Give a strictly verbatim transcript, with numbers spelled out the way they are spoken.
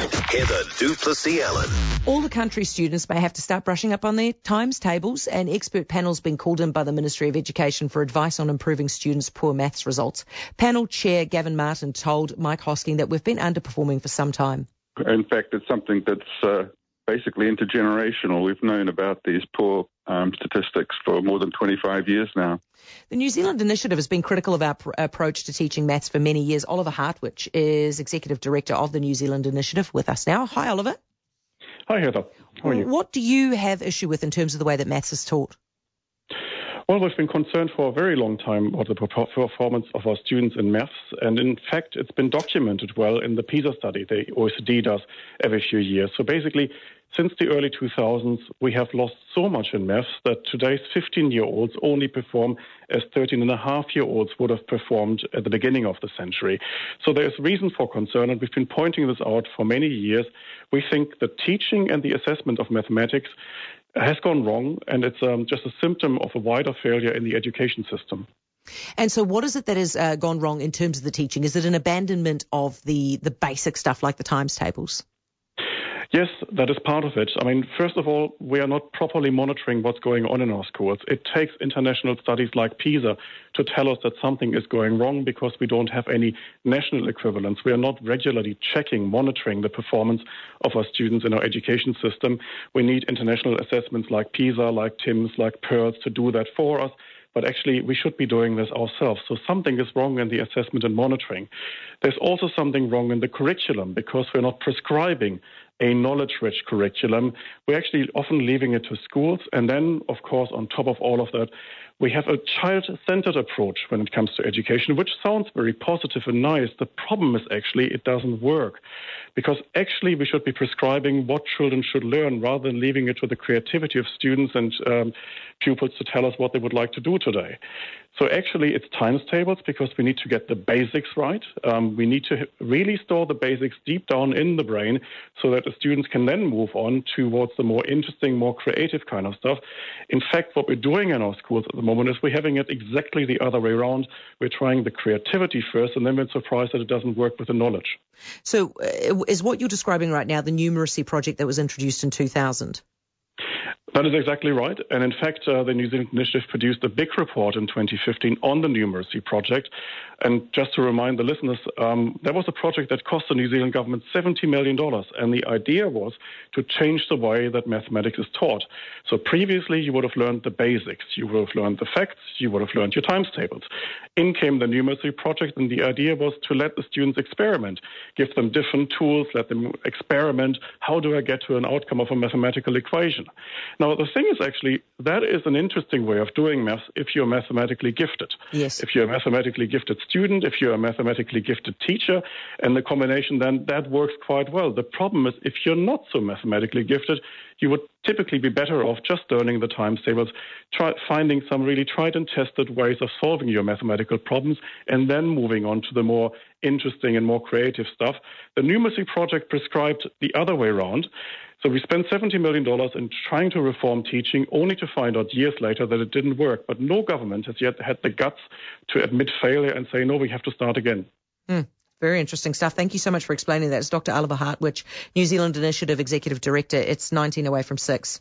Heather du Plessis-Allen. All the country students may have to start brushing up on their times tables. An expert panel's been called in by the Ministry of Education for advice on improving students' poor maths results. Panel chair Gavin Martin told Mike Hosking that we've been underperforming for some time. In fact, it's something that's uh, basically intergenerational. We've known about these poor um, statistics for more than twenty-five years now. The New Zealand Initiative has been critical of our pr- approach to teaching maths for many years. Oliver Hartwich is Executive Director of the New Zealand Initiative with us now. Hi, Oliver. Hi, Heather. How are you? What do you have issue with in terms of the way that maths is taught? Well, we've been concerned for a very long time about the performance of our students in maths, and in fact, it's been documented well in the PISA study the O E C D does every few years. So basically, since the early two thousands, we have lost so much in maths that today's fifteen-year-olds only perform as thirteen and a half year olds would have performed at the beginning of the century. So there's reason for concern, and we've been pointing this out for many years. We think the teaching and the assessment of mathematics has gone wrong, and it's um, just a symptom of a wider failure in the education system. And so what is it that has uh, gone wrong in terms of the teaching? Is it an abandonment of the, the basic stuff like the times tables? Yes, that is part of it. I mean, first of all, we are not properly monitoring what's going on in our schools. It takes international studies like PISA to tell us that something is going wrong because we don't have any national equivalents. We are not regularly checking, monitoring the performance of our students in our education system. We need international assessments like PISA, like TIMSS, like PIRLS to do that for us. But actually, we should be doing this ourselves. So something is wrong in the assessment and monitoring. There's also something wrong in the curriculum because we're not prescribing a knowledge-rich curriculum. We're actually often leaving it to schools. And then, of course, on top of all of that, we have a child-centered approach when it comes to education, which sounds very positive and nice. The problem is actually it doesn't work because actually we should be prescribing what children should learn rather than leaving it to the creativity of students and um, pupils to tell us what they would like to do today. So actually it's times tables because we need to get the basics right. Um, we need to really store the basics deep down in the brain so that the students can then move on towards the more interesting, more creative kind of stuff. In fact, what we're doing in our schools at the moment is we're having it exactly the other way around. We're trying the creativity first and then we're surprised that it doesn't work with the knowledge. So uh, is what you're describing right now the numeracy project that was introduced in two thousand? That is exactly right. And in fact, uh, the New Zealand Initiative produced a big report in twenty fifteen on the numeracy project. And just to remind the listeners, um, that was a project that cost the New Zealand government seventy million dollars. And the idea was to change the way that mathematics is taught. So previously, you would have learned the basics. You would have learned the facts. You would have learned your times tables. In came the numeracy project, and the idea was to let the students experiment, give them different tools, let them experiment. How do I get to an outcome of a mathematical equation? Now, the thing is actually, that is an interesting way of doing maths if you're mathematically gifted. Yes. If you're a mathematically gifted student, if you're a mathematically gifted teacher, and the combination, then that works quite well. The problem is if you're not so mathematically gifted, you would typically be better off just learning the times tables, try, finding some really tried and tested ways of solving your mathematical problems, and then moving on to the more interesting and more creative stuff. The numeracy project prescribed the other way around. So we spent seventy million dollars in trying to reform teaching, only to find out years later that it didn't work. But no government has yet had the guts to admit failure and say, no, we have to start again. Mm. Very interesting stuff. Thank you so much for explaining that. It's Doctor Oliver Hartwich, New Zealand Initiative Executive Director. It's nineteen away from six.